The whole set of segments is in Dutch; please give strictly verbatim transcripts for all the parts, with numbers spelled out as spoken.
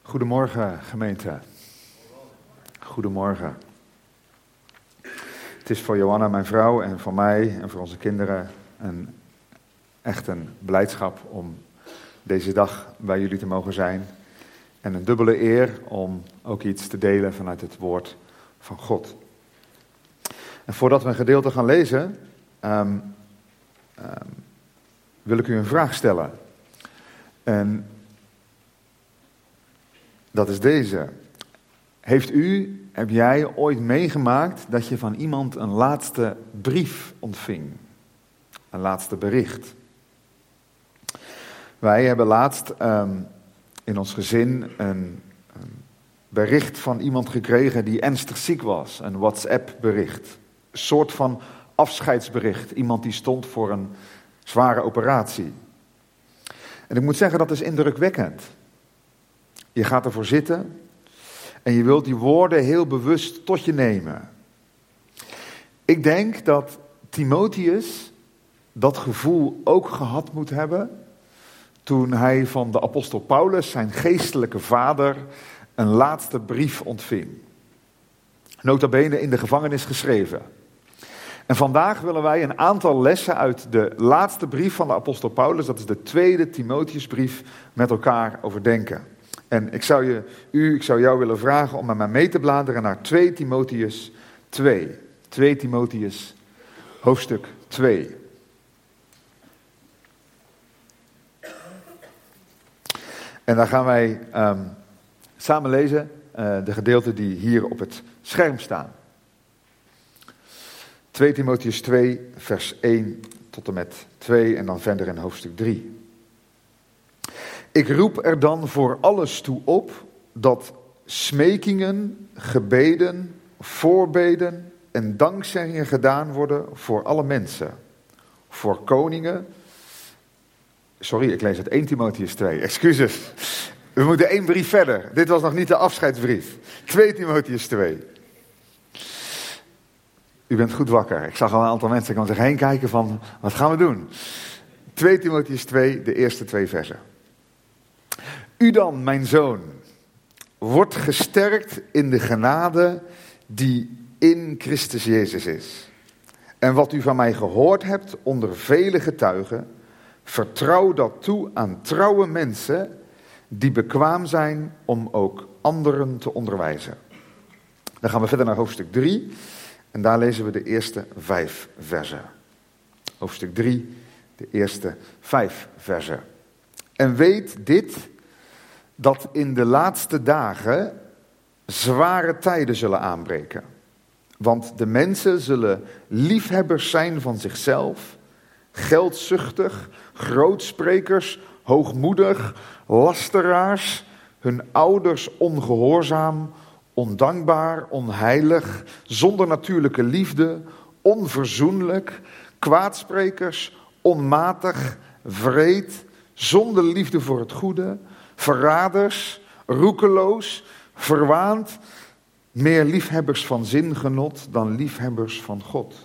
Goedemorgen gemeente. Goedemorgen. Het is voor Johanna, mijn vrouw, en voor mij en voor onze kinderen een, echt een blijdschap om deze dag bij jullie te mogen zijn. En een dubbele eer om ook iets te delen vanuit het woord van God. En voordat we een gedeelte gaan lezen, um, um, wil ik u een vraag stellen. En dat is deze. Heeft u, heb jij ooit meegemaakt dat je van iemand een laatste brief ontving? Een laatste bericht. Wij hebben laatst um, in ons gezin een, een bericht van iemand gekregen die ernstig ziek was. Een WhatsApp-bericht. Een soort van afscheidsbericht. Iemand die stond voor een zware operatie. En ik moet zeggen, dat is indrukwekkend. Je gaat ervoor zitten en je wilt die woorden heel bewust tot je nemen. Ik denk dat Timotheus dat gevoel ook gehad moet hebben toen hij van de apostel Paulus, zijn geestelijke vader, een laatste brief ontving. Nota bene in de gevangenis geschreven. En vandaag willen wij een aantal lessen uit de laatste brief van de apostel Paulus, dat is de tweede Timotheusbrief, met elkaar overdenken. En ik zou, je, u, ik zou jou willen vragen om met mij mee te bladeren naar twee Timotheus twee. twee Timotheus, hoofdstuk twee. En daar gaan wij um, samen lezen uh, de gedeelten die hier op het scherm staan. twee Timotheus twee, vers één tot en met twee en dan verder in hoofdstuk drie. Ik roep er dan voor alles toe op dat smekingen, gebeden, voorbeden en dankzeggingen gedaan worden voor alle mensen. Voor koningen. Sorry, ik lees het één Timotheus twee, excuses. We moeten één brief verder. Dit was nog niet de afscheidsbrief. twee Timotheus twee. U bent goed wakker. Ik zag al een aantal mensen om zich heen kijken van, wat gaan we doen? twee Timotheus twee, de eerste twee versen. U dan, mijn zoon, wordt gesterkt in de genade die in Christus Jezus is. En wat u van mij gehoord hebt onder vele getuigen, vertrouw dat toe aan trouwe mensen die bekwaam zijn om ook anderen te onderwijzen. Dan gaan we verder naar hoofdstuk drie en daar lezen we de eerste vijf versen. Hoofdstuk drie, de eerste vijf versen. En weet dit, dat in de laatste dagen zware tijden zullen aanbreken. Want de mensen zullen liefhebbers zijn van zichzelf, geldzuchtig, grootsprekers, hoogmoedig, lasteraars, hun ouders ongehoorzaam, ondankbaar, onheilig, zonder natuurlijke liefde, onverzoenlijk, kwaadsprekers, onmatig, wreed, zonder liefde voor het goede, verraders, roekeloos, verwaand, meer liefhebbers van zingenot dan liefhebbers van God.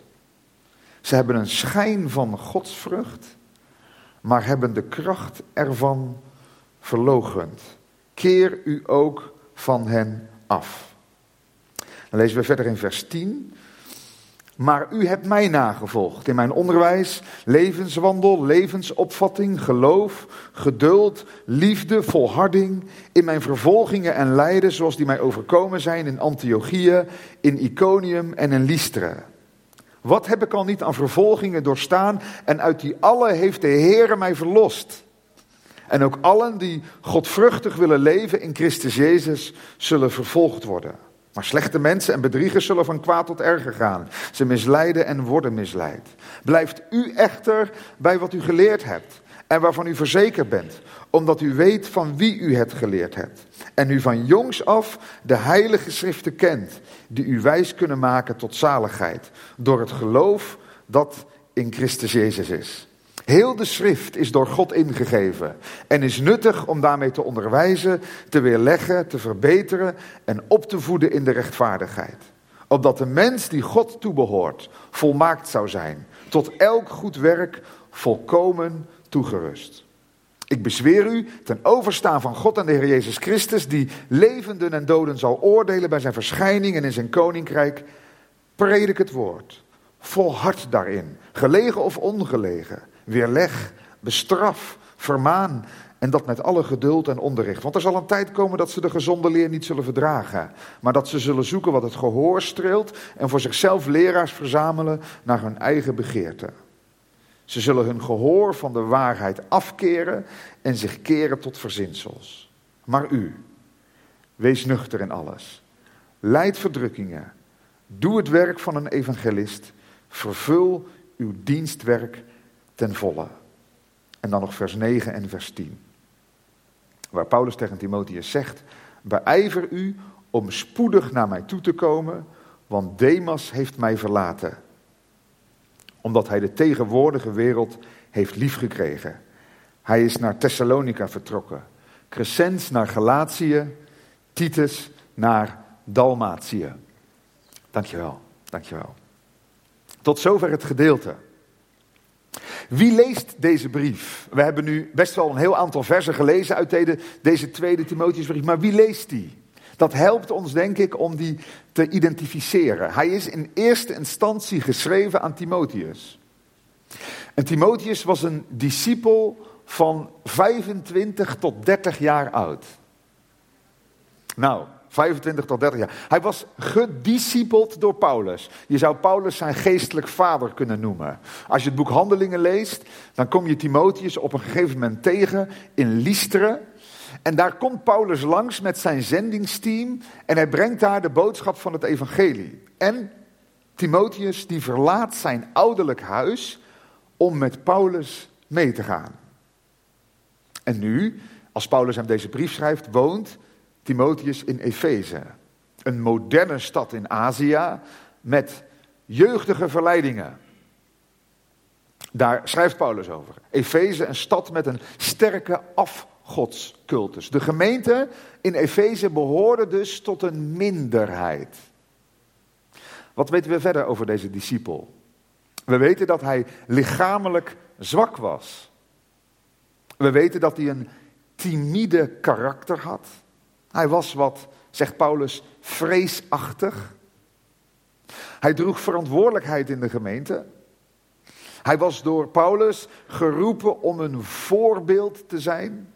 Ze hebben een schijn van godsvrucht, maar hebben de kracht ervan verloochend. Keer u ook van hen af. Dan lezen we verder in vers tien. Maar u hebt mij nagevolgd in mijn onderwijs, levenswandel, levensopvatting, geloof, geduld, liefde, volharding, in mijn vervolgingen en lijden zoals die mij overkomen zijn in Antiochië, in Iconium en in Lystra. Wat heb ik al niet aan vervolgingen doorstaan en uit die alle heeft de Heere mij verlost. En ook allen die godvruchtig willen leven in Christus Jezus zullen vervolgd worden. Maar slechte mensen en bedriegers zullen van kwaad tot erger gaan. Ze misleiden en worden misleid. Blijft u echter bij wat u geleerd hebt en waarvan u verzekerd bent, omdat u weet van wie u het geleerd hebt. En u van jongs af de heilige schriften kent, die u wijs kunnen maken tot zaligheid, door het geloof dat in Christus Jezus is. Heel de schrift is door God ingegeven en is nuttig om daarmee te onderwijzen, te weerleggen, te verbeteren en op te voeden in de rechtvaardigheid. Opdat de mens die God toebehoort volmaakt zou zijn, tot elk goed werk volkomen toegerust. Ik bezweer u, ten overstaan van God en de Heer Jezus Christus, die levenden en doden zal oordelen bij zijn verschijning en in zijn koninkrijk, predik het woord. Volhard daarin, gelegen of ongelegen. Weerleg, bestraf, vermaan en dat met alle geduld en onderricht. Want er zal een tijd komen dat ze de gezonde leer niet zullen verdragen, maar dat ze zullen zoeken wat het gehoor streelt en voor zichzelf leraars verzamelen naar hun eigen begeerte. Ze zullen hun gehoor van de waarheid afkeren en zich keren tot verzinsels. Maar u, wees nuchter in alles. Lijd verdrukkingen. Doe het werk van een evangelist. Vervul uw dienstwerk ten volle. En dan nog vers negen en vers tien. Waar Paulus tegen Timotheus zegt: beijver u om spoedig naar mij toe te komen, want Demas heeft mij verlaten. Omdat hij de tegenwoordige wereld heeft liefgekregen. Hij is naar Thessalonica vertrokken. Crescens naar Galatië. Titus naar Dalmatië. Dankjewel, dankjewel. Tot zover het gedeelte. Wie leest deze brief? We hebben nu best wel een heel aantal versen gelezen uit deze, deze tweede Timotheusbrief. Maar wie leest die? Dat helpt ons, denk ik, om die te identificeren. Hij is in eerste instantie geschreven aan Timotheus. En Timotheus was een discipel van vijfentwintig tot dertig jaar oud. Nou, vijfentwintig tot dertig jaar. Hij was gediscipeld door Paulus. Je zou Paulus zijn geestelijk vader kunnen noemen. Als je het boek Handelingen leest, dan kom je Timotheus op een gegeven moment tegen in Lystra. En daar komt Paulus langs met zijn zendingsteam en hij brengt daar de boodschap van het evangelie. En Timotheus die verlaat zijn ouderlijk huis om met Paulus mee te gaan. En nu, als Paulus hem deze brief schrijft, woont Timotheus in Efeze. Een moderne stad in Azië met jeugdige verleidingen. Daar schrijft Paulus over. Efeze, een stad met een sterke afgodscultus. De gemeente in Efeze behoorde dus tot een minderheid. Wat weten we verder over deze discipel? We weten dat hij lichamelijk zwak was. We weten dat hij een timide karakter had. Hij was wat, zegt Paulus, vreesachtig. Hij droeg verantwoordelijkheid in de gemeente. Hij was door Paulus geroepen om een voorbeeld te zijn.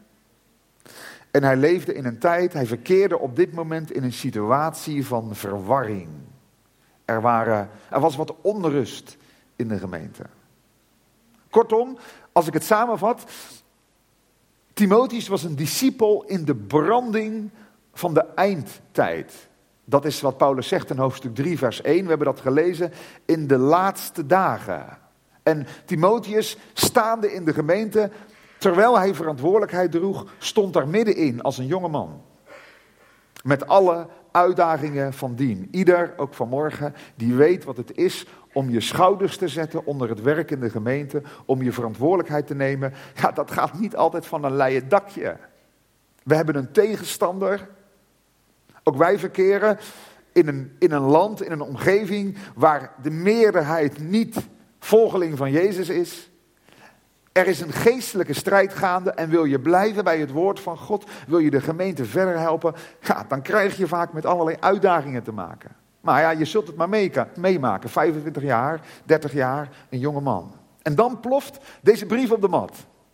En hij leefde in een tijd, hij verkeerde op dit moment in een situatie van verwarring. Er, waren, er was wat onrust in de gemeente. Kortom, als ik het samenvat, Timotheus was een discipel in de branding van de eindtijd. Dat is wat Paulus zegt in hoofdstuk drie vers één. We hebben dat gelezen in de laatste dagen. En Timotheus, staande in de gemeente, terwijl hij verantwoordelijkheid droeg, stond daar middenin als een jonge man. Met alle uitdagingen van dien. Ieder, ook vanmorgen, die weet wat het is om je schouders te zetten onder het werk in de gemeente, om je verantwoordelijkheid te nemen. Ja, dat gaat niet altijd van een leien dakje. We hebben een tegenstander. Ook wij verkeren in een, in een land, in een omgeving waar de meerderheid niet volgeling van Jezus is. Er is een geestelijke strijd gaande en wil je blijven bij het woord van God, wil je de gemeente verder helpen, ja, dan krijg je vaak met allerlei uitdagingen te maken. Maar ja, je zult het maar meemaken, vijfentwintig jaar, dertig jaar, een jonge man. En dan ploft deze brief op de mat.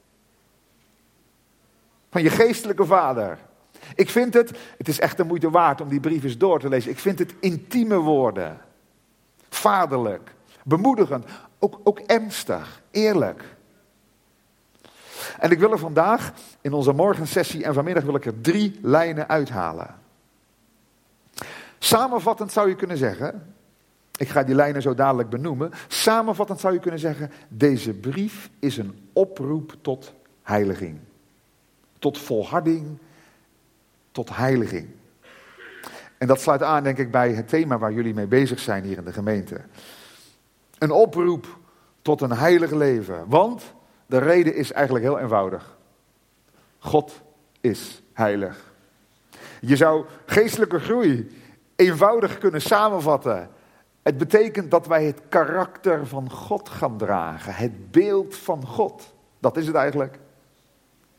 Van je geestelijke vader. Ik vind het, het is echt de moeite waard om die brief eens door te lezen. Ik vind het intieme woorden. Vaderlijk, bemoedigend, ook, ook ernstig, eerlijk. En ik wil er vandaag, in onze morgensessie en vanmiddag wil ik er drie lijnen uithalen. Samenvattend zou je kunnen zeggen, ik ga die lijnen zo dadelijk benoemen. Samenvattend zou je kunnen zeggen, deze brief is een oproep tot heiliging. Tot volharding, tot heiliging. En dat sluit aan, denk ik, bij het thema waar jullie mee bezig zijn hier in de gemeente. Een oproep tot een heilig leven. Want de reden is eigenlijk heel eenvoudig. God is heilig. Je zou geestelijke groei eenvoudig kunnen samenvatten. Het betekent dat wij het karakter van God gaan dragen. Het beeld van God. Dat is het eigenlijk.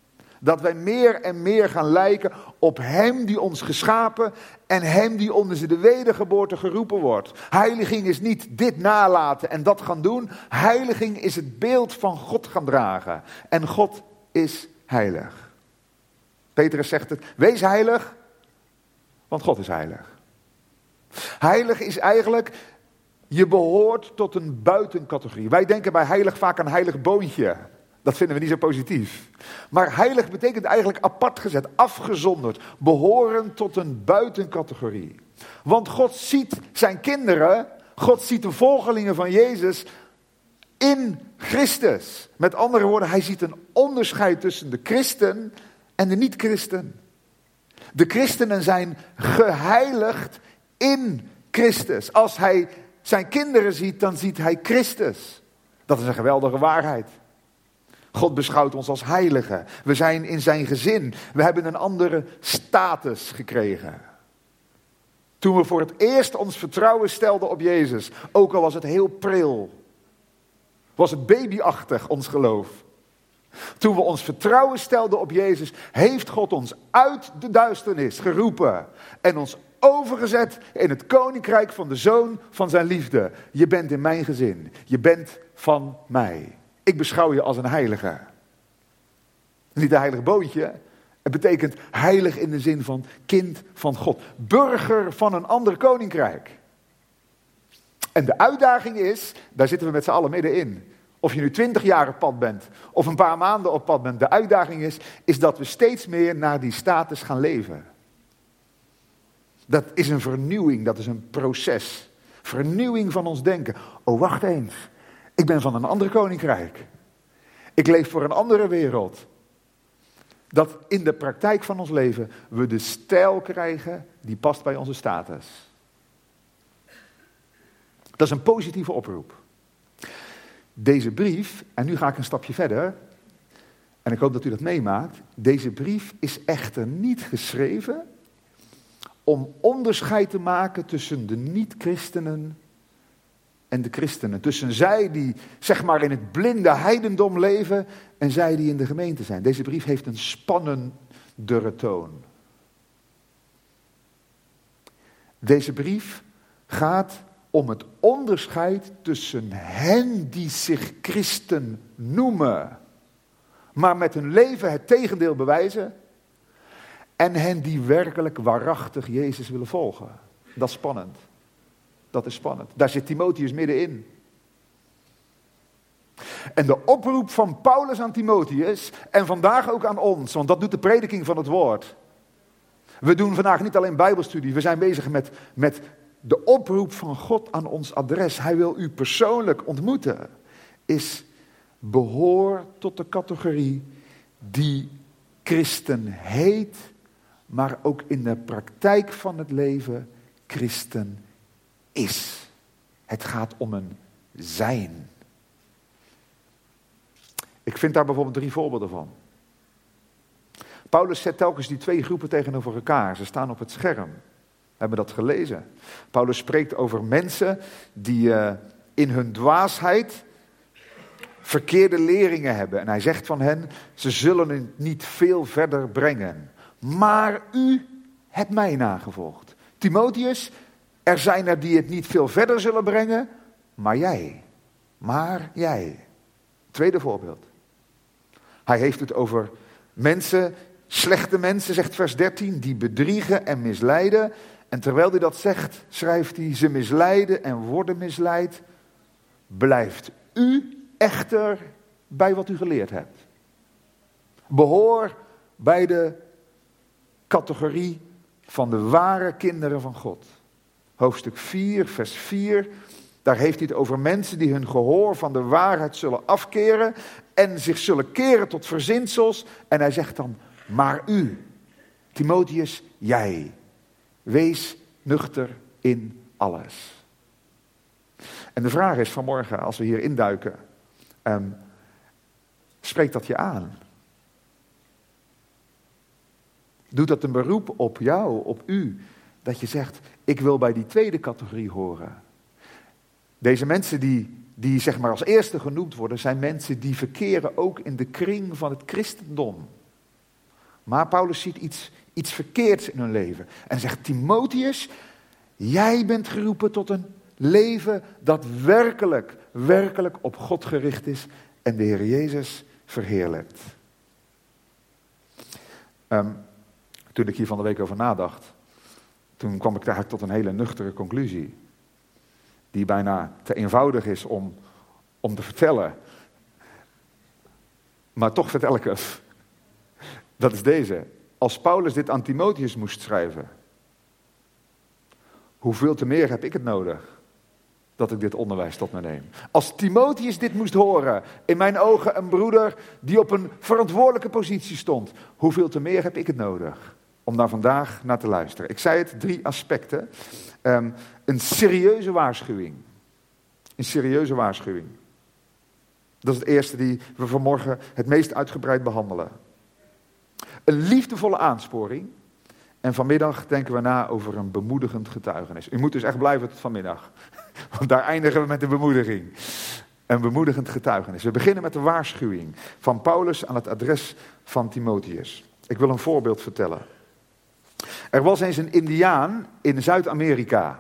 Dat wij meer en meer gaan lijken op hem die ons geschapen en hem die onder de wedergeboorte geroepen wordt. Heiliging is niet dit nalaten en dat gaan doen. Heiliging is het beeld van God gaan dragen. En God is heilig. Petrus zegt het, wees heilig, want God is heilig. Heilig is eigenlijk, je behoort tot een buitencategorie. Wij denken bij heilig vaak aan heilig boontje. Dat vinden we niet zo positief. Maar heilig betekent eigenlijk apart gezet, afgezonderd, behoren tot een buitencategorie. Want God ziet zijn kinderen, God ziet de volgelingen van Jezus in Christus. Met andere woorden, hij ziet een onderscheid tussen de christen en de niet-christen. De christenen zijn geheiligd in Christus. Als hij zijn kinderen ziet, dan ziet hij Christus. Dat is een geweldige waarheid. God beschouwt ons als heiligen. We zijn in zijn gezin. We hebben een andere status gekregen. Toen we voor het eerst ons vertrouwen stelden op Jezus, ook al was het heel pril, was het babyachtig ons geloof. Toen we ons vertrouwen stelden op Jezus, heeft God ons uit de duisternis geroepen en ons overgezet in het koninkrijk van de Zoon van zijn liefde. Je bent in mijn gezin. Je bent van mij. Ik beschouw je als een heilige. Niet een heilig bootje. Het betekent heilig in de zin van kind van God. Burger van een ander koninkrijk. En de uitdaging is, daar zitten we met z'n allen middenin. Of je nu twintig jaar op pad bent, of een paar maanden op pad bent. De uitdaging is, is dat we steeds meer naar die status gaan leven. Dat is een vernieuwing, dat is een proces. Vernieuwing van ons denken. Oh, wacht eens. Ik ben van een ander koninkrijk. Ik leef voor een andere wereld. Dat in de praktijk van ons leven we de stijl krijgen die past bij onze status. Dat is een positieve oproep. Deze brief, en nu ga ik een stapje verder, en ik hoop dat u dat meemaakt. Deze brief is echter niet geschreven om onderscheid te maken tussen de niet-christenen en de christenen. Tussen zij die zeg maar in het blinde heidendom leven en zij die in de gemeente zijn. Deze brief heeft een spannendere toon. Deze brief gaat om het onderscheid tussen hen die zich christen noemen, maar met hun leven het tegendeel bewijzen, en hen die werkelijk waarachtig Jezus willen volgen. Dat is spannend. Dat is spannend. Daar zit Timotheus middenin. En de oproep van Paulus aan Timotheus, en vandaag ook aan ons, want dat doet de prediking van het woord. We doen vandaag niet alleen bijbelstudie, we zijn bezig met, met de oproep van God aan ons adres. Hij wil u persoonlijk ontmoeten. Is behoor tot de categorie die christen heet, maar ook in de praktijk van het leven christen is. Het gaat om een zijn. Ik vind daar bijvoorbeeld drie voorbeelden van. Paulus zet telkens die twee groepen tegenover elkaar. Ze staan op het scherm. We hebben dat gelezen. Paulus spreekt over mensen die uh, in hun dwaasheid verkeerde leringen hebben. En hij zegt van hen, ze zullen het niet veel verder brengen. Maar u hebt mij nagevolgd. Timotheus, er zijn er die het niet veel verder zullen brengen, maar jij. Maar jij. Tweede voorbeeld. Hij heeft het over mensen, slechte mensen, zegt vers dertien, die bedriegen en misleiden. En terwijl hij dat zegt, schrijft hij, ze misleiden en worden misleid. Blijft u echter bij wat u geleerd hebt. Behoor bij de categorie van de ware kinderen van God. Hoofdstuk vier, vers vier. Daar heeft hij het over mensen die hun gehoor van de waarheid zullen afkeren en zich zullen keren tot verzinsels. En hij zegt dan, maar u, Timotheus, jij, wees nuchter in alles. En de vraag is vanmorgen, als we hier induiken, um, spreekt dat je aan? Doet dat een beroep op jou, op u, dat je zegt, ik wil bij die tweede categorie horen? Deze mensen die, die zeg maar als eerste genoemd worden, zijn mensen die verkeren ook in de kring van het christendom. Maar Paulus ziet iets, iets verkeerds in hun leven. En zegt, Timotheus, jij bent geroepen tot een leven dat werkelijk, werkelijk op God gericht is en de Heer Jezus verheerlijkt. Um, toen ik hier van de week over nadacht, toen kwam ik eigenlijk tot een hele nuchtere conclusie. Die bijna te eenvoudig is om, om te vertellen. Maar toch vertel ik het. Dat is deze. Als Paulus dit aan Timotheus moest schrijven, hoeveel te meer heb ik het nodig dat ik dit onderwijs tot me neem. Als Timotheus dit moest horen, in mijn ogen een broeder die op een verantwoordelijke positie stond, hoeveel te meer heb ik het nodig om daar vandaag naar te luisteren. Ik zei het, drie aspecten. Um, een serieuze waarschuwing. Een serieuze waarschuwing. Dat is het eerste die we vanmorgen het meest uitgebreid behandelen. Een liefdevolle aansporing. En vanmiddag denken we na over een bemoedigend getuigenis. U moet dus echt blijven tot vanmiddag. Want daar eindigen we met de bemoediging. Een bemoedigend getuigenis. We beginnen met de waarschuwing van Paulus aan het adres van Timotheus. Ik wil een voorbeeld vertellen. Er was eens een Indiaan in Zuid-Amerika.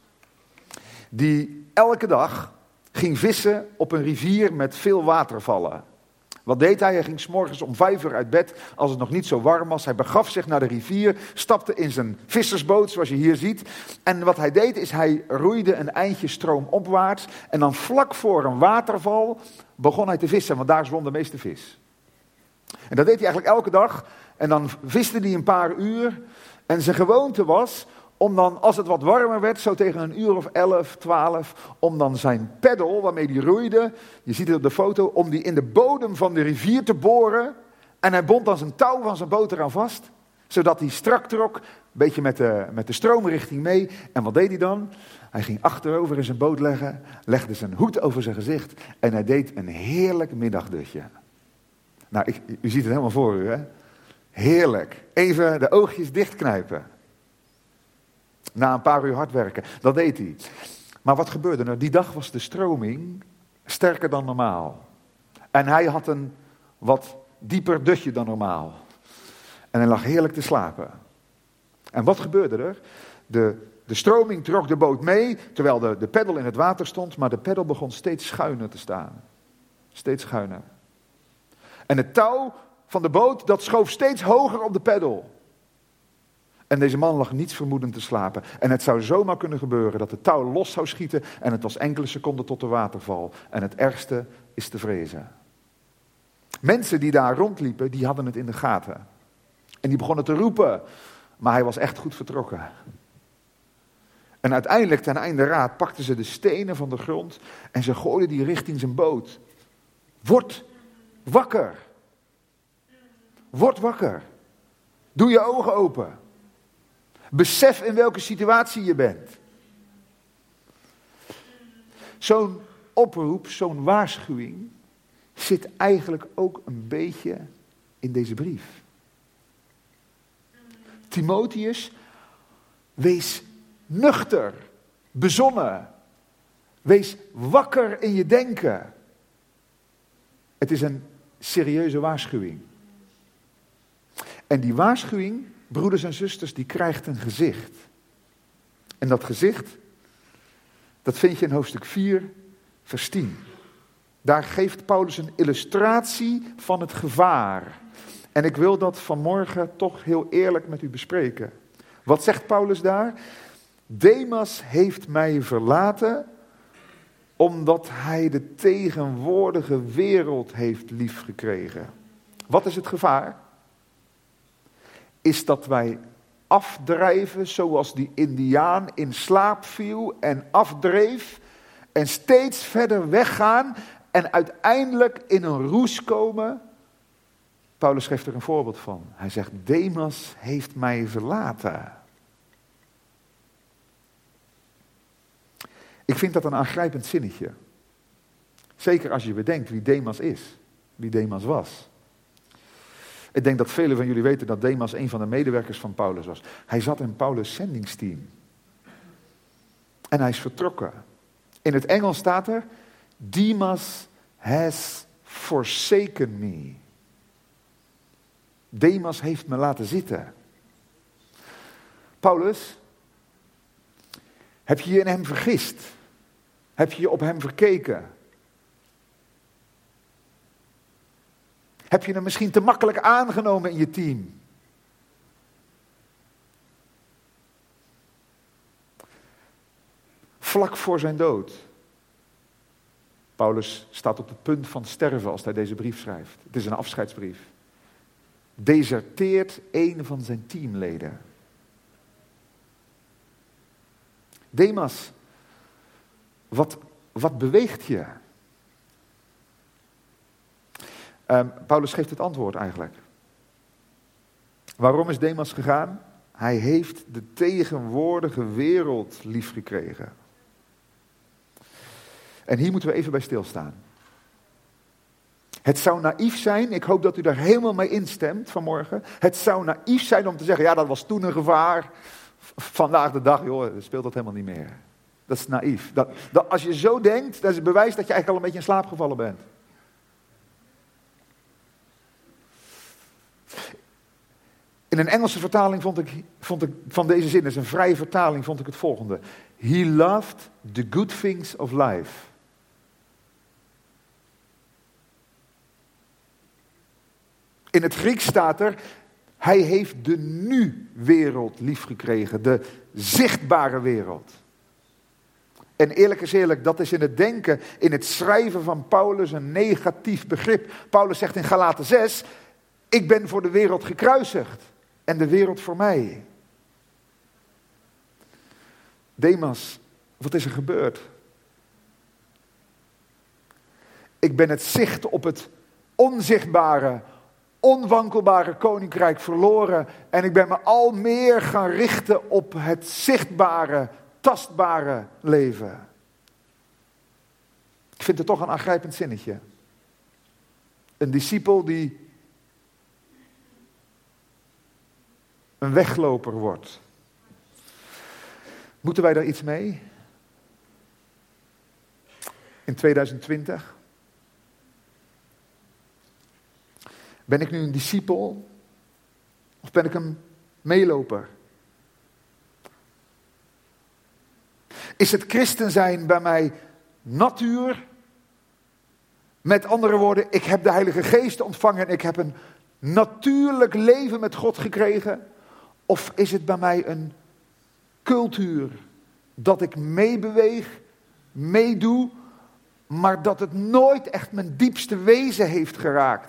Die elke dag ging vissen op een rivier met veel watervallen. Wat deed hij? Hij ging 's morgens om vijf uur uit bed, als het nog niet zo warm was. Hij begaf zich naar de rivier, stapte in zijn vissersboot, zoals je hier ziet. En wat hij deed, is hij roeide een eindje stroomopwaarts. En dan vlak voor een waterval begon hij te vissen, want daar zwom de meeste vis. En dat deed hij eigenlijk elke dag. En dan viste hij een paar uur. En zijn gewoonte was om dan, als het wat warmer werd, zo tegen een uur of elf, twaalf, om dan zijn peddel, waarmee hij roeide, je ziet het op de foto, om die in de bodem van de rivier te boren. En hij bond dan zijn touw van zijn boot eraan vast, zodat hij strak trok, een beetje met de, met de stroomrichting mee. En wat deed hij dan? Hij ging achterover in zijn boot leggen, legde zijn hoed over zijn gezicht en hij deed een heerlijk middagdutje. Nou, ik, u ziet het helemaal voor u, hè? Heerlijk. Even de oogjes dichtknijpen. Na een paar uur hard werken. Dat deed hij. Maar wat gebeurde er? Die dag was de stroming sterker dan normaal. En hij had een wat dieper dutje dan normaal. En hij lag heerlijk te slapen. En wat gebeurde er? De, de stroming trok de boot mee, terwijl de, de peddel in het water stond. Maar de peddel begon steeds schuiner te staan. Steeds schuiner. En het touw van de boot, dat schoof steeds hoger op de peddel. En deze man lag niets vermoedend te slapen. En het zou zomaar kunnen gebeuren dat het touw los zou schieten en het was enkele seconden tot de waterval. En het ergste is te vrezen. Mensen die daar rondliepen, die hadden het in de gaten. En die begonnen te roepen, maar hij was echt goed vertrokken. En uiteindelijk, ten einde raad, pakten ze de stenen van de grond en ze gooiden die richting zijn boot. Word wakker. Word wakker. Doe je ogen open. Besef in welke situatie je bent. Zo'n oproep, zo'n waarschuwing zit eigenlijk ook een beetje in deze brief. Timotheus, wees nuchter, bezonnen. Wees wakker in je denken. Het is een serieuze waarschuwing. En die waarschuwing, broeders en zusters, die krijgt een gezicht. En dat gezicht, dat vind je in hoofdstuk vier, vers tien. Daar geeft Paulus een illustratie van het gevaar. En ik wil dat vanmorgen toch heel eerlijk met u bespreken. Wat zegt Paulus daar? Demas heeft mij verlaten, omdat hij de tegenwoordige wereld heeft liefgekregen. Wat is het gevaar? Is dat wij afdrijven zoals die Indiaan in slaap viel en afdreef en steeds verder weggaan en uiteindelijk in een roes komen. Paulus geeft er een voorbeeld van. Hij zegt, Demas heeft mij verlaten. Ik vind dat een aangrijpend zinnetje. Zeker als je bedenkt wie Demas is, wie Demas was. Ik denk dat velen van jullie weten dat Demas een van de medewerkers van Paulus was. Hij zat in Paulus' zendingsteam. En hij is vertrokken. In het Engels staat er, Demas has forsaken me. Demas heeft me laten zitten. Paulus, heb je je in hem vergist? Heb je je op hem verkeken? Heb je hem misschien te makkelijk aangenomen in je team? Vlak voor zijn dood. Paulus staat op het punt van sterven als hij deze brief schrijft. Het is een afscheidsbrief. Deserteert een van zijn teamleden. Demas, wat, wat beweegt je? Um, Paulus geeft het antwoord eigenlijk. Waarom is Demas gegaan? Hij heeft de tegenwoordige wereld liefgekregen. En hier moeten we even bij stilstaan. Het zou naïef zijn, ik hoop dat u daar helemaal mee instemt vanmorgen. Het zou naïef zijn om te zeggen, ja, dat was toen een gevaar. Vandaag de dag, joh, speelt dat helemaal niet meer. Dat is naïef. Dat, dat, als je zo denkt, dat is het bewijs dat je eigenlijk al een beetje in slaap gevallen bent. In een Engelse vertaling vond ik, vond ik van deze zin, dat is een vrije vertaling, vond ik het volgende. He loved the good things of life. In het Grieks staat er, hij heeft de nu-wereld liefgekregen, de zichtbare wereld. En eerlijk is eerlijk, dat is in het denken, in het schrijven van Paulus een negatief begrip. Paulus zegt in Galaten zes, ik ben voor de wereld gekruisigd en de wereld voor mij. Demas, wat is er gebeurd? Ik ben het zicht op het onzichtbare, onwankelbare koninkrijk verloren en ik ben me al meer gaan richten op het zichtbare, tastbare leven. Ik vind het toch een aangrijpend zinnetje. Een discipel die een wegloper wordt. Moeten wij daar iets mee? In tweeduizend twintig? Ben ik nu een discipel? Of ben ik een meeloper? Is het christen zijn bij mij natuur? Met andere woorden, ik heb de Heilige Geest ontvangen en ik heb een natuurlijk leven met God gekregen? Of is het bij mij een cultuur dat ik meebeweeg, meedoe, maar dat het nooit echt mijn diepste wezen heeft geraakt?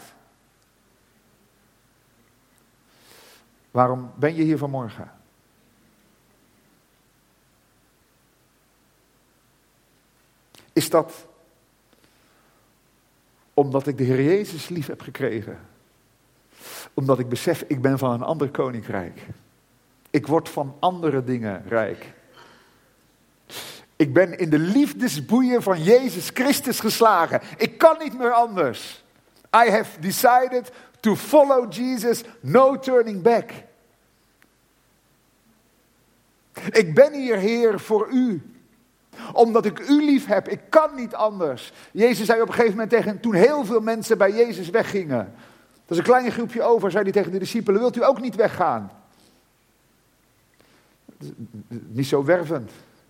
Waarom ben je hier vanmorgen? Is dat omdat ik de Heer Jezus lief heb gekregen? Omdat ik besef, ik ben van een ander koninkrijk. Ik word van andere dingen rijk. Ik ben in de liefdesboeien van Jezus Christus geslagen. Ik kan niet meer anders. I have decided to follow Jesus, no turning back. Ik ben hier, Heer, voor u. Omdat ik u lief heb, ik kan niet anders. Jezus zei op een gegeven moment tegen, toen heel veel mensen bij Jezus weggingen. Dat is een klein groepje over, zei hij tegen de discipelen, wilt u ook niet weggaan? Niet zo wervend.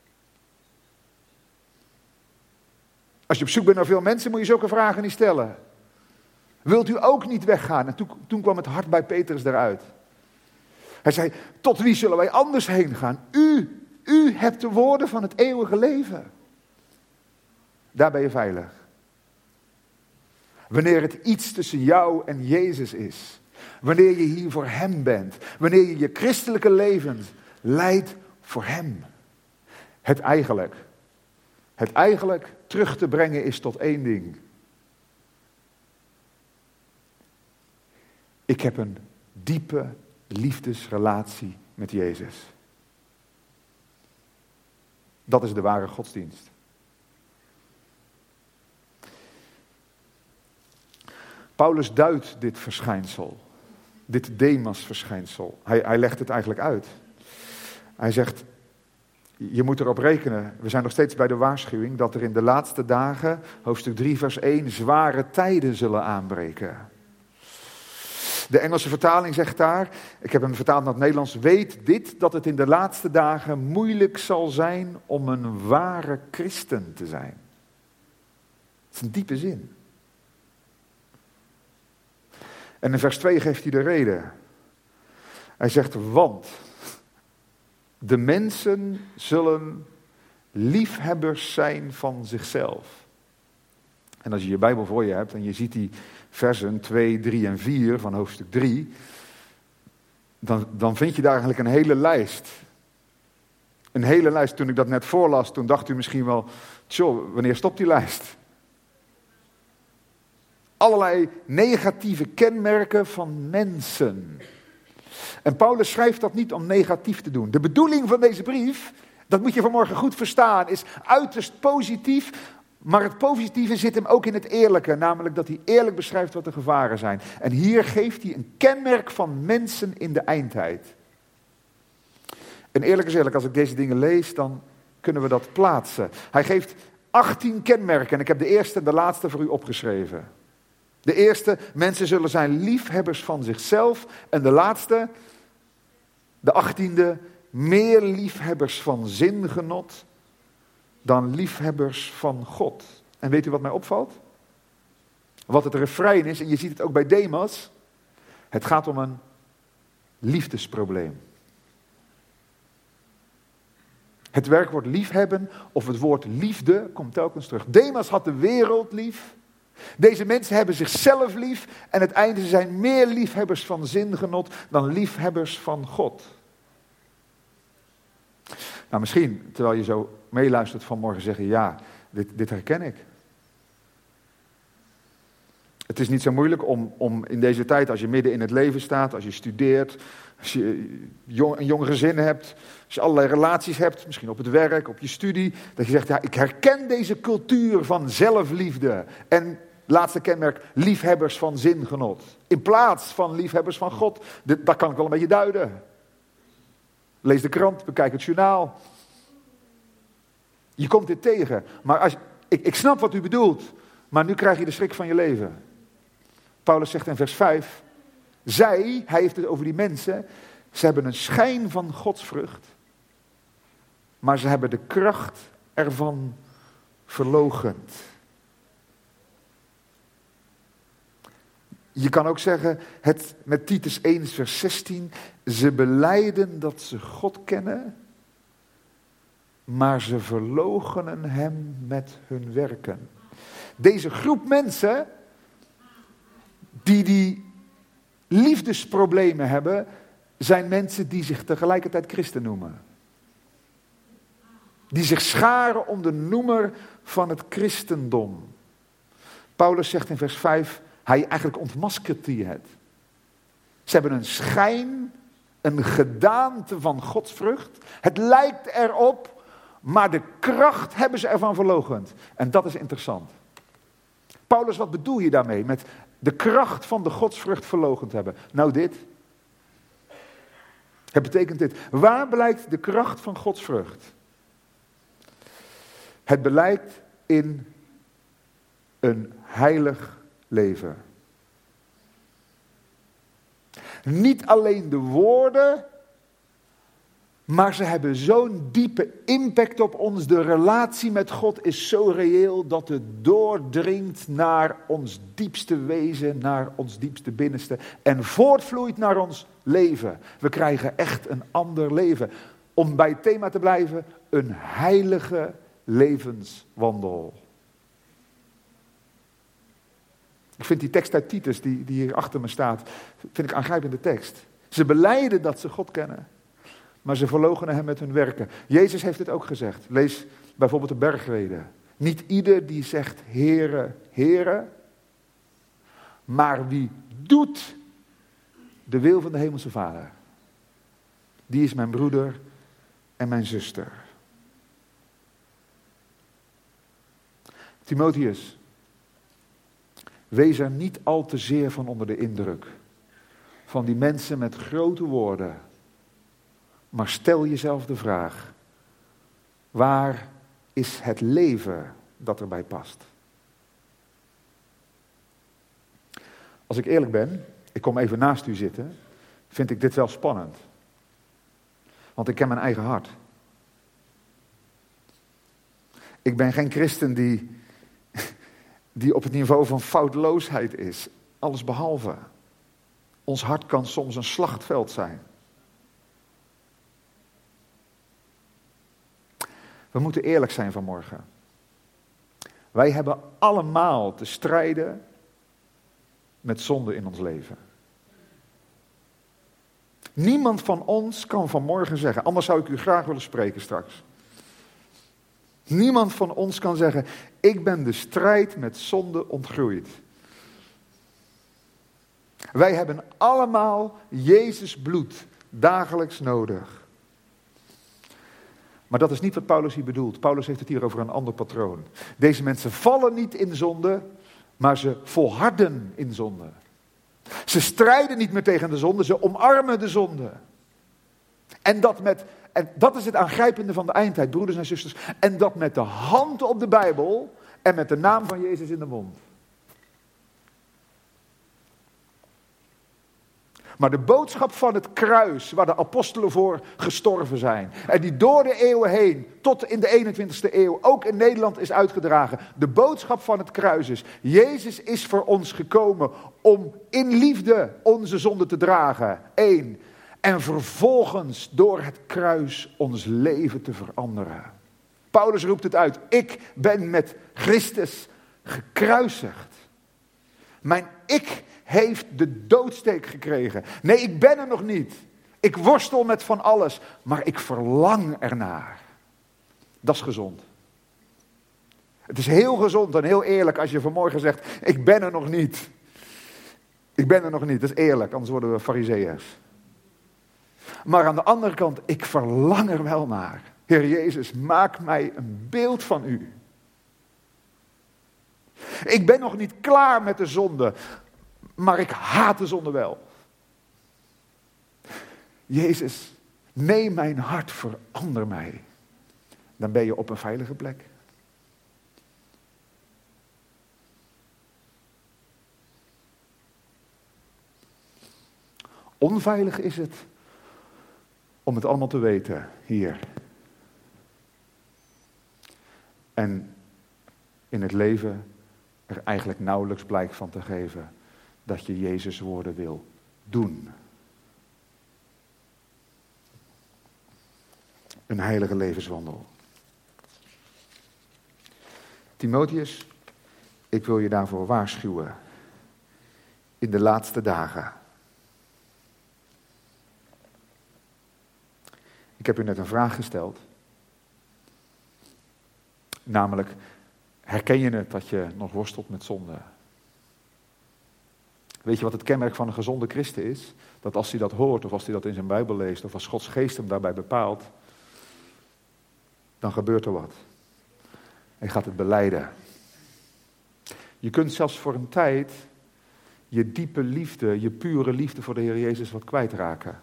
Als je op zoek bent naar veel mensen, moet je zulke vragen niet stellen. Wilt u ook niet weggaan? En toen, toen kwam het hart bij Petrus eruit. Hij zei, tot wie zullen wij anders heen gaan? U, u hebt de woorden van het eeuwige leven. Daar ben je veilig. Wanneer het iets tussen jou en Jezus is. Wanneer je hier voor hem bent. Wanneer je je christelijke leven leidt voor hem. Het eigenlijk. Het eigenlijk terug te brengen is tot één ding. Ik heb een diepe liefdesrelatie met Jezus. Dat is de ware godsdienst. Paulus duidt dit verschijnsel. Dit Demas-verschijnsel. Hij, hij legt het eigenlijk uit. Hij zegt, je moet erop rekenen, we zijn nog steeds bij de waarschuwing, dat er in de laatste dagen, hoofdstuk drie vers één, zware tijden zullen aanbreken. De Engelse vertaling zegt daar, ik heb hem vertaald naar het Nederlands, weet dit, dat het in de laatste dagen moeilijk zal zijn om een ware christen te zijn. Dat is een diepe zin. En in vers twee geeft hij de reden. Hij zegt, want de mensen zullen liefhebbers zijn van zichzelf. En als je je Bijbel voor je hebt en je ziet die versen twee, drie en vier van hoofdstuk drie, dan, dan vind je daar eigenlijk een hele lijst. Een hele lijst. Toen ik dat net voorlas, toen dacht u misschien wel, tjoh, wanneer stopt die lijst? Allerlei negatieve kenmerken van mensen. En Paulus schrijft dat niet om negatief te doen. De bedoeling van deze brief, dat moet je vanmorgen goed verstaan, is uiterst positief. Maar het positieve zit hem ook in het eerlijke, namelijk dat hij eerlijk beschrijft wat de gevaren zijn. En hier geeft hij een kenmerk van mensen in de eindtijd. En eerlijk is eerlijk, als ik deze dingen lees, dan kunnen we dat plaatsen. Hij geeft achttien kenmerken en ik heb de eerste en de laatste voor u opgeschreven. De eerste, mensen zullen zijn liefhebbers van zichzelf. En de laatste, de achttiende, meer liefhebbers van zingenot dan liefhebbers van God. En weet u wat mij opvalt? Wat het refrein is, en je ziet het ook bij Demas. Het gaat om een liefdesprobleem. Het werkwoord liefhebben of het woord liefde komt telkens terug. Demas had de wereld lief. Deze mensen hebben zichzelf lief. En het einde, ze zijn meer liefhebbers van zingenot dan liefhebbers van God. Nou, misschien, terwijl je zo meeluistert vanmorgen, zeggen, ja, dit, dit herken ik. Het is niet zo moeilijk om, om in deze tijd, als je midden in het leven staat, als je studeert, als je jong, een jong gezin hebt, als je allerlei relaties hebt, misschien op het werk, op je studie, dat je zegt, ja, ik herken deze cultuur van zelfliefde. En laatste kenmerk, liefhebbers van zingenot. In plaats van liefhebbers van God. Dit, dat kan ik wel een beetje duiden. Lees de krant, bekijk het journaal. Je komt dit tegen. Maar als, ik, ik snap wat u bedoelt. Maar nu krijg je de schrik van je leven. Paulus zegt in vers vijf. Zij, hij heeft het over die mensen. Ze hebben een schijn van godsvrucht. Maar ze hebben de kracht ervan verloochend. Je kan ook zeggen, het, met Titus één vers zestien, ze belijden dat ze God kennen, maar ze verloochenen hem met hun werken. Deze groep mensen, die die liefdesproblemen hebben, zijn mensen die zich tegelijkertijd christen noemen. Die zich scharen om de noemer van het christendom. Paulus zegt in vers vijf, hij eigenlijk ontmaskert hij het. Ze hebben een schijn, een gedaante van godsvrucht. Het lijkt erop, maar de kracht hebben ze ervan verloochend. En dat is interessant. Paulus, wat bedoel je daarmee? Met de kracht van de godsvrucht verloochend hebben. Nou dit. Het betekent dit. Waar blijkt de kracht van godsvrucht? Het blijkt in een heilig leven. Niet alleen de woorden, maar ze hebben zo'n diepe impact op ons. De relatie met God is zo reëel dat het doordringt naar ons diepste wezen, naar ons diepste binnenste en voortvloeit naar ons leven. We krijgen echt een ander leven. Om bij het thema te blijven, een heilige levenswandel. Ik vind die tekst uit Titus, die, die hier achter me staat, vind ik aangrijpende tekst. Ze belijden dat ze God kennen, maar ze verloochenen hem met hun werken. Jezus heeft het ook gezegd. Lees bijvoorbeeld de bergrede. Niet ieder die zegt, Heere, Heere, maar wie doet de wil van de hemelse Vader. Die is mijn broeder en mijn zuster. Timotheus, wees er niet al te zeer van onder de indruk van die mensen met grote woorden. Maar stel jezelf de vraag, waar is het leven dat erbij past? Als ik eerlijk ben, ik kom even naast u zitten, vind ik dit wel spannend. Want ik ken mijn eigen hart. Ik ben geen christen die, die op het niveau van foutloosheid is. Alles behalve. Ons hart kan soms een slachtveld zijn. We moeten eerlijk zijn vanmorgen. Wij hebben allemaal te strijden met zonde in ons leven. Niemand van ons kan vanmorgen zeggen, anders zou ik u graag willen spreken straks. Niemand van ons kan zeggen, ik ben de strijd met zonde ontgroeid. Wij hebben allemaal Jezus bloed dagelijks nodig. Maar dat is niet wat Paulus hier bedoelt. Paulus heeft het hier over een ander patroon. Deze mensen vallen niet in zonde, maar ze volharden in zonde. Ze strijden niet meer tegen de zonde, ze omarmen de zonde. En dat met, en dat is het aangrijpende van de eindtijd, broeders en zusters. En dat met de hand op de Bijbel en met de naam van Jezus in de mond. Maar de boodschap van het kruis, waar de apostelen voor gestorven zijn. En die door de eeuwen heen, tot in de eenentwintigste eeuw, ook in Nederland is uitgedragen. De boodschap van het kruis is, Jezus is voor ons gekomen om in liefde onze zonde te dragen. Eén. En vervolgens door het kruis ons leven te veranderen. Paulus roept het uit, ik ben met Christus gekruisigd. Mijn ik heeft de doodsteek gekregen. Nee, ik ben er nog niet. Ik worstel met van alles, maar ik verlang ernaar. Dat is gezond. Het is heel gezond en heel eerlijk als je vanmorgen zegt, ik ben er nog niet. Ik ben er nog niet, dat is eerlijk, anders worden we farizeeërs. Maar aan de andere kant, ik verlang er wel naar. Heer Jezus, maak mij een beeld van u. Ik ben nog niet klaar met de zonde, maar ik haat de zonde wel. Jezus, neem mijn hart, verander mij. Dan ben je op een veilige plek. Onveilig is het om het allemaal te weten hier. En in het leven er eigenlijk nauwelijks blijk van te geven dat je Jezus' woorden wil doen. Een heilige levenswandel. Timotheus, ik wil je daarvoor waarschuwen. In de laatste dagen. Ik heb u net een vraag gesteld. Namelijk, herken je het dat je nog worstelt met zonde? Weet je wat het kenmerk van een gezonde christen is? Dat als hij dat hoort, of als hij dat in zijn Bijbel leest, of als Gods geest hem daarbij bepaalt, dan gebeurt er wat. Hij gaat het belijden. Je kunt zelfs voor een tijd je diepe liefde, je pure liefde voor de Heer Jezus wat kwijtraken.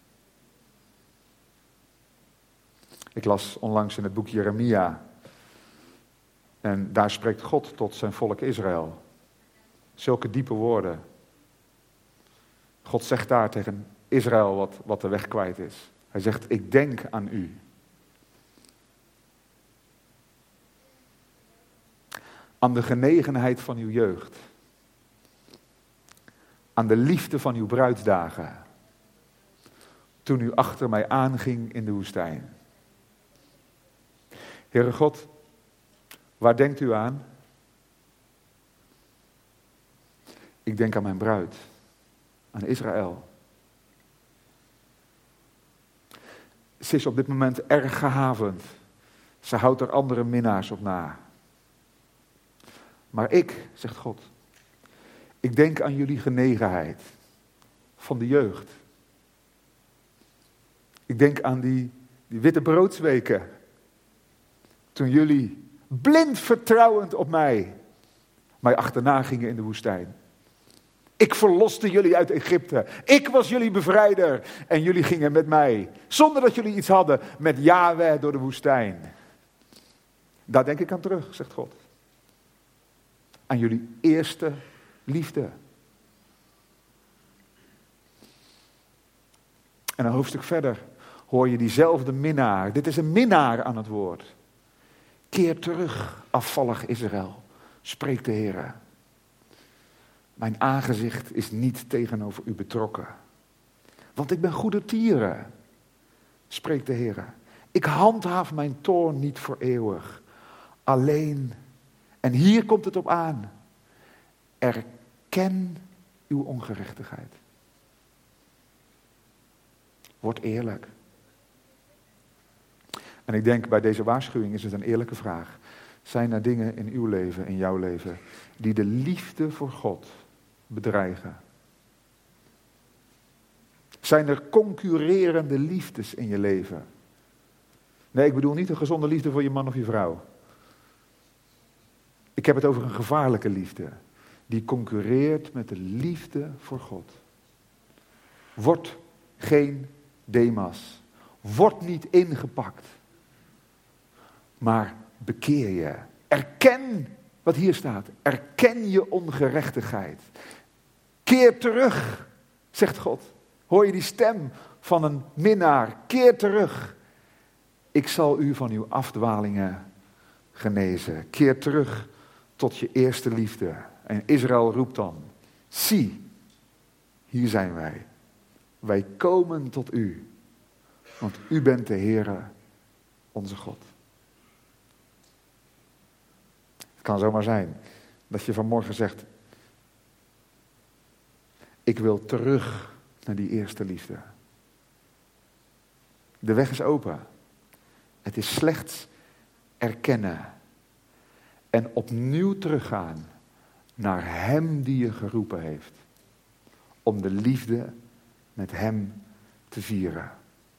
Ik las onlangs in het boek Jeremia. En daar spreekt God tot zijn volk Israël. Zulke diepe woorden. God zegt daar tegen Israël wat, wat de weg kwijt is. Hij zegt, ik denk aan u. Aan de genegenheid van uw jeugd. Aan de liefde van uw bruidsdagen. Toen u achter mij aanging in de woestijn. Heere God, waar denkt u aan? Ik denk aan mijn bruid, aan Israël. Ze is op dit moment erg gehavend. Ze houdt er andere minnaars op na. Maar ik, zegt God, ik denk aan jullie genegenheid van de jeugd. Ik denk aan die, die witte broodsweken. Toen jullie blind vertrouwend op mij, mij achterna gingen in de woestijn. Ik verloste jullie uit Egypte. Ik was jullie bevrijder. En jullie gingen met mij, zonder dat jullie iets hadden, met Yahweh door de woestijn. Daar denk ik aan terug, zegt God. Aan jullie eerste liefde. En een hoofdstuk verder hoor je diezelfde minnaar. Dit is een minnaar aan het woord. Keer terug, afvallig Israël, spreekt de Heer. Mijn aangezicht is niet tegenover u betrokken. Want ik ben goede tieren, spreekt de Heer. Ik handhaaf mijn toorn niet voor eeuwig. Alleen, en hier komt het op aan, erken uw ongerechtigheid. Word eerlijk. En ik denk bij deze waarschuwing is het een eerlijke vraag. Zijn er dingen in uw leven, in jouw leven, die de liefde voor God bedreigen? Zijn er concurrerende liefdes in je leven? Nee, ik bedoel niet een gezonde liefde voor je man of je vrouw. Ik heb het over een gevaarlijke liefde. Die concurreert met de liefde voor God. Word geen Demas. Word niet ingepakt. Maar bekeer je. Erken wat hier staat. Erken je ongerechtigheid. Keer terug, zegt God. Hoor je die stem van een minnaar? Keer terug. Ik zal u van uw afdwalingen genezen. Keer terug tot je eerste liefde. En Israël roept dan: zie, hier zijn wij. Wij komen tot u. Want u bent de Heere, onze God. Het kan zomaar zijn dat je vanmorgen zegt: ik wil terug naar die eerste liefde. De weg is open. Het is slechts erkennen. En opnieuw teruggaan naar hem die je geroepen heeft. Om de liefde met hem te vieren.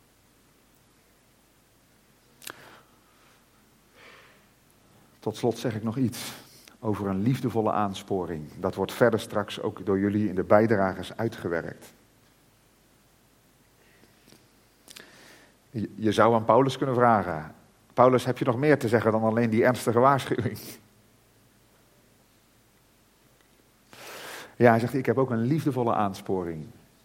Tot slot zeg ik nog iets over een liefdevolle aansporing. Dat wordt verder straks ook door jullie in de bijdragers uitgewerkt. Je zou aan Paulus kunnen vragen: Paulus, heb je nog meer te zeggen dan alleen die ernstige waarschuwing? Ja, hij zegt: ik heb ook een liefdevolle aansporing.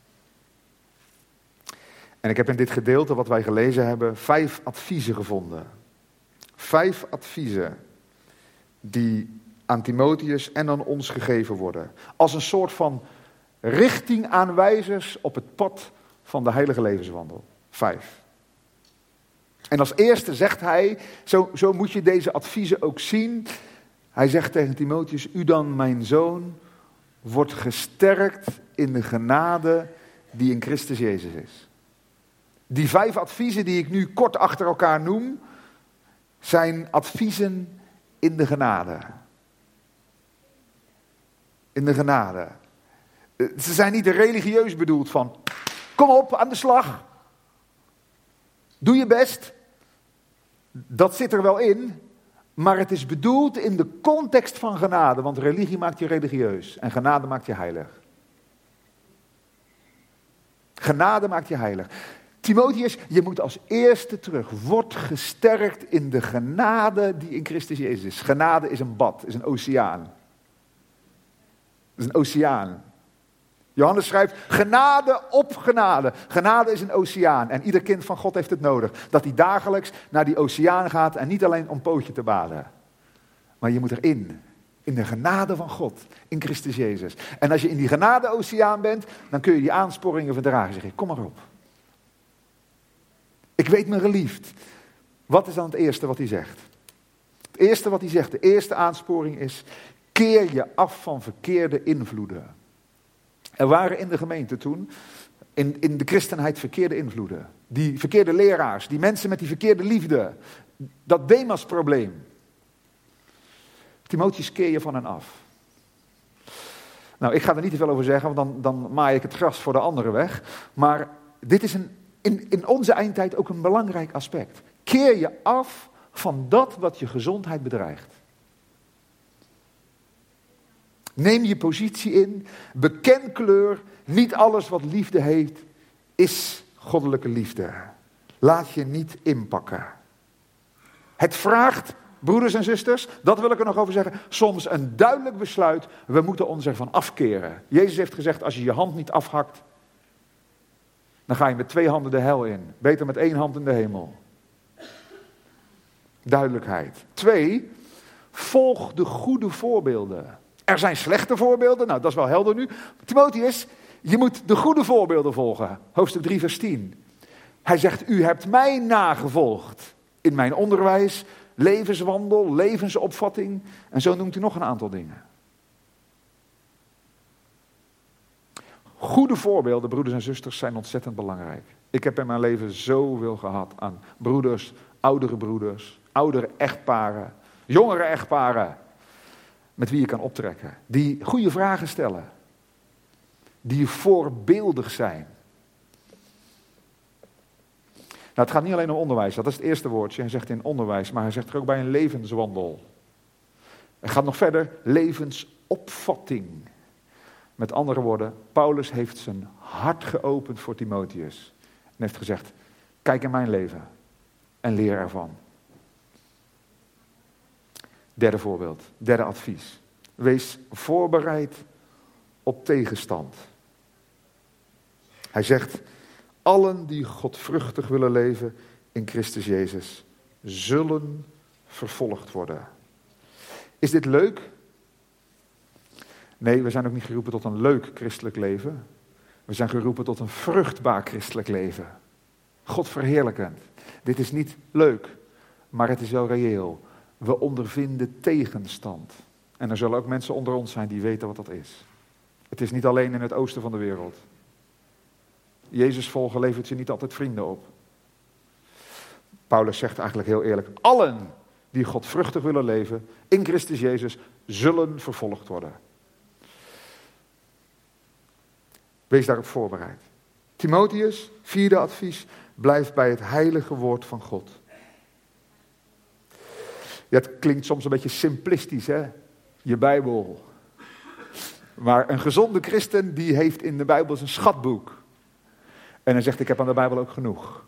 En ik heb in dit gedeelte wat wij gelezen hebben vijf adviezen gevonden. Vijf adviezen die aan Timotheus en aan ons gegeven worden. Als een soort van richtingaanwijzers op het pad van de heilige levenswandel. Vijf. En als eerste zegt hij, zo, zo moet je deze adviezen ook zien. Hij zegt tegen Timotheus: u dan, mijn zoon, wordt gesterkt in de genade die in Christus Jezus is. Die vijf adviezen die ik nu kort achter elkaar noem, zijn adviezen in de genade. In de genade. Ze zijn niet religieus bedoeld van: kom op, aan de slag. Doe je best. Dat zit er wel in. Maar het is bedoeld in de context van genade. Want religie maakt je religieus. En genade maakt je heilig. Genade maakt je heilig. Timotheus, je moet als eerste terug. Word gesterkt in de genade die in Christus Jezus is. Genade is een bad, is een oceaan. Het is een oceaan. Johannes schrijft: genade op genade. Genade is een oceaan. En ieder kind van God heeft het nodig. Dat hij dagelijks naar die oceaan gaat. En niet alleen om pootje te baden. Maar je moet erin. In de genade van God. In Christus Jezus. En als je in die genade-oceaan bent, dan kun je die aansporingen verdragen. Zeg je: kom maar op. Ik weet me geliefd. Wat is dan het eerste wat hij zegt? Het eerste wat hij zegt, de eerste aansporing is: keer je af van verkeerde invloeden. Er waren in de gemeente toen, in, in de christenheid, verkeerde invloeden. Die verkeerde leraars, die mensen met die verkeerde liefde. Dat Demas-probleem. Timotheus, keer je van hen af. Nou, ik ga er niet te veel over zeggen, want dan, dan maai ik het gras voor de anderen weg. Maar dit is een, in, in onze eindtijd ook een belangrijk aspect. Keer je af van dat wat je gezondheid bedreigt. Neem je positie in, beken kleur, niet alles wat liefde heet, is goddelijke liefde. Laat je niet inpakken. Het vraagt, broeders en zusters, dat wil ik er nog over zeggen, soms een duidelijk besluit: we moeten ons ervan afkeren. Jezus heeft gezegd: als je je hand niet afhakt, Dan ga je met twee handen de hel in. Beter met één hand in de hemel. Duidelijkheid. Twee, volg de goede voorbeelden. Er zijn slechte voorbeelden, nou dat is wel helder nu. Timotheus, je moet de goede voorbeelden volgen. Hoofdstuk drie vers tien. Hij zegt, u hebt mij nagevolgd in mijn onderwijs, levenswandel, levensopvatting. En zo noemt hij nog een aantal dingen. Goede voorbeelden, broeders en zusters, zijn ontzettend belangrijk. Ik heb in mijn leven zoveel gehad aan broeders, oudere broeders, oudere echtparen, jongere echtparen, met wie je kan optrekken. Die goede vragen stellen. Die voorbeeldig zijn. Nou, het gaat niet alleen om onderwijs, dat is het eerste woordje. Hij zegt in onderwijs, maar hij zegt er ook bij een levenswandel. Het gaat nog verder, levensopvatting. Met andere woorden, Paulus heeft zijn hart geopend voor Timotheus. En heeft gezegd, kijk in mijn leven en leer ervan. Derde voorbeeld, derde advies. Wees voorbereid op tegenstand. Hij zegt, allen die godvruchtig willen leven in Christus Jezus, zullen vervolgd worden. Is dit leuk? Nee, we zijn ook niet geroepen tot een leuk christelijk leven. We zijn geroepen tot een vruchtbaar christelijk leven. God verheerlijkend. Dit is niet leuk, maar het is wel reëel. We ondervinden tegenstand. En er zullen ook mensen onder ons zijn die weten wat dat is. Het is niet alleen in het oosten van de wereld. Jezus volgen levert je niet altijd vrienden op. Paulus zegt eigenlijk heel eerlijk, allen die godvruchtig willen leven in Christus Jezus zullen vervolgd worden. Wees daarop voorbereid. Timotheus, vierde advies, blijf bij het heilige woord van God. Ja, het klinkt soms een beetje simplistisch, hè? Je Bijbel. Maar een gezonde christen, die heeft in de Bijbel zijn schatboek. En hij zegt, ik heb aan de Bijbel ook genoeg.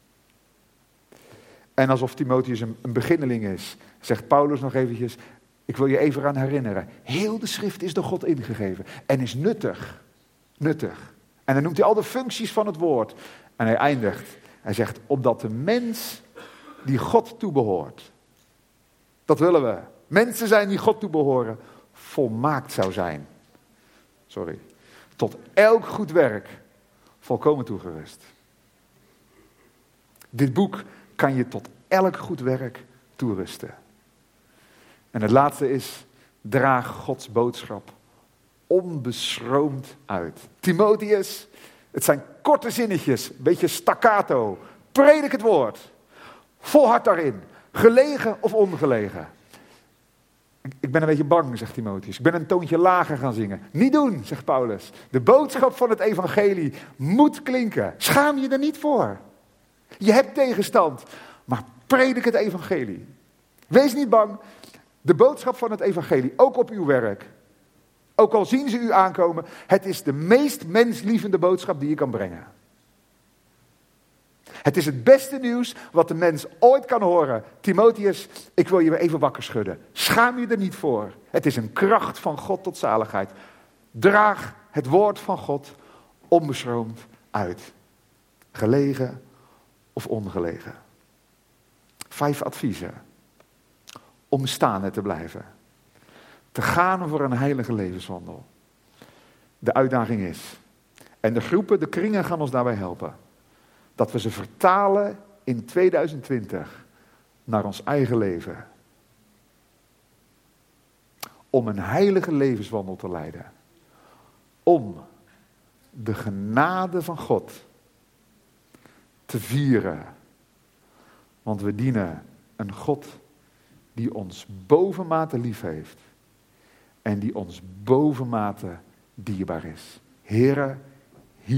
En alsof Timotheus een, een beginneling is, zegt Paulus nog eventjes, ik wil je even eraan herinneren. Heel de schrift is door God ingegeven en is nuttig. Nuttig. En dan noemt hij al de functies van het woord. En hij eindigt. Hij zegt, opdat de mens die God toebehoort. Dat willen we. Mensen zijn die God toebehoren. Volmaakt zou zijn. Sorry. Tot elk goed werk. Volkomen toegerust. Dit boek kan je tot elk goed werk toerusten. En het laatste is, draag Gods boodschap onbeschroomd uit. Timotheus, het zijn korte zinnetjes, een beetje staccato. Predik het woord. Volhard daarin. Gelegen of ongelegen. Ik ben een beetje bang, zegt Timotheus. Ik ben een toontje lager gaan zingen. Niet doen, zegt Paulus. De boodschap van het evangelie moet klinken. Schaam je er niet voor. Je hebt tegenstand, maar predik het evangelie. Wees niet bang. De boodschap van het evangelie, ook op uw werk. Ook al zien ze u aankomen, het is de meest menslievende boodschap die je kan brengen. Het is het beste nieuws wat de mens ooit kan horen. Timotheus, ik wil je weer even wakker schudden. Schaam je er niet voor. Het is een kracht van God tot zaligheid. Draag het woord van God onbeschroomd uit. Gelegen of ongelegen. Vijf adviezen om staande te blijven. Te gaan voor een heilige levenswandel. De uitdaging is, en de groepen, de kringen gaan ons daarbij helpen, dat we ze vertalen in tweeduizend twintig naar ons eigen leven. Om een heilige levenswandel te leiden. Om de genade van God te vieren. Want we dienen een God die ons bovenmate lief heeft. En die ons bovenmate dierbaar is. Heere,